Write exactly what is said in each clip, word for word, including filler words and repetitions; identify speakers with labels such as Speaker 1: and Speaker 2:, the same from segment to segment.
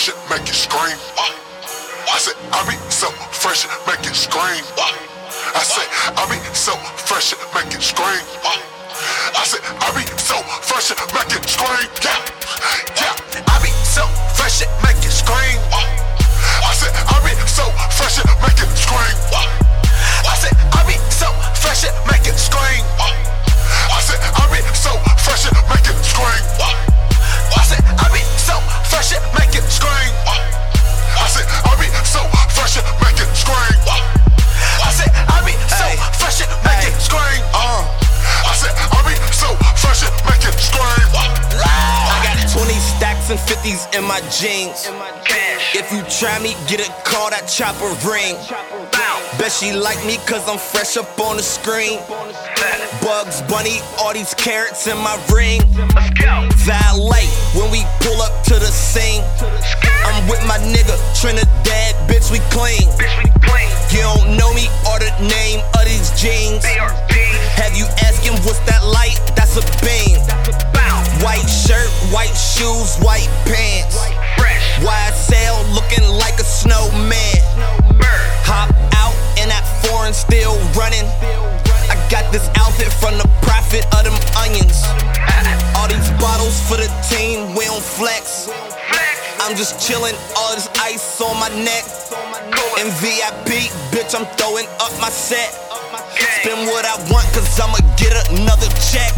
Speaker 1: fresh it make you scream. I said, I be so fresh it make you scream. I said, I be so fresh it make you scream. I said, I be so fresh it make you scream. Yeah, yeah. I be so fresh it make you scream. I said, I be so fresh it make you scream. I said, I be so fresh it make you scream. I said, I be so fresh it make you scream. I said, I be so fresh it make you scream. I said, I be so fresh it make you scream. I said, I be so fresh it make you scream. I said, I be so fresh it make you scream.
Speaker 2: I got twenty stacks and fifties in my jeans. If you try me, get a call, that chopper ring. Bet she like me cause I'm fresh up on the screen. Bugs Bunny, all these carrots in my ring. Valet, when we pull up to the scene. I'm with my nigga, Trinidad, bitch, we clean. You don't know me or the name of these jeans. Have you asking what's that light? That's a beam. White shirt, white shoes, white pants. Y S L looking like a snowman. Hop out in that foreign, still running. I got this outfit from the profit of them onions. All these bottles for the team, we don't flex. I'm just chillin', all this ice on my neck. In V I P, bitch, I'm throwing up my set. Spend what I want, cause I'ma get another check.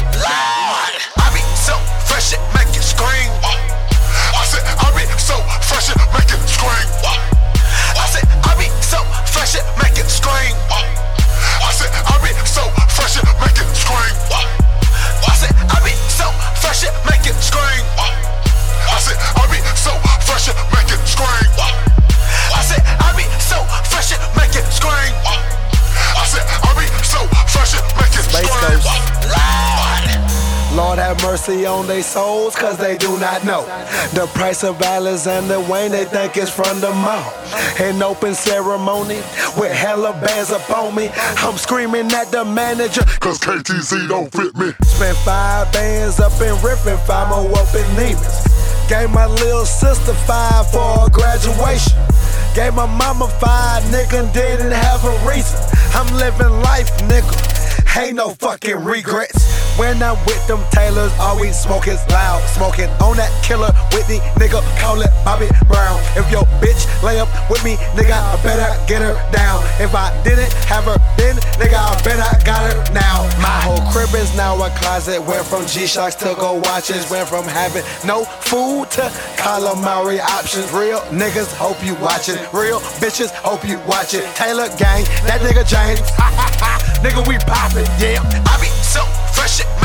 Speaker 1: I be so fresh it make you scream. I said, I be so fresh it make you scream. I said, I be so fresh it make you scream. I said, I be so fresh it make you scream. I said, I be so fresh it make you scream. I said, I be so fresh it make you scream. I said, I be so fresh it make you scream. I said, I be so fresh it make you scream.
Speaker 3: Lord have mercy on their souls, cause they do not know the price of Alexander Wayne. They think it's from the mall. An open ceremony with hella bands upon me. I'm screaming at the manager,
Speaker 1: cause K T Z don't fit me.
Speaker 3: Spent five bands up in Riffin, five more up in Neiman's. Gave my little sister five for her graduation. Gave my mama five, nigga, didn't have a reason. I'm living life, nigga, ain't no fucking regrets. When I'm with them Taylors, all we smoke is loud. Smoking on that killer Whitney, nigga, call it Bobby Brown. If your bitch lay up with me, nigga, I better get her down. If I didn't have her then, nigga, I bet I got her now. My whole crib is now a closet. Went from G-Shocks to go watches. Went from having no food to calamari options. Real niggas, hope you watching. Real bitches, hope you watching. Taylor gang, that nigga James. Nigga, we poppin', yeah.
Speaker 1: I be so fresh it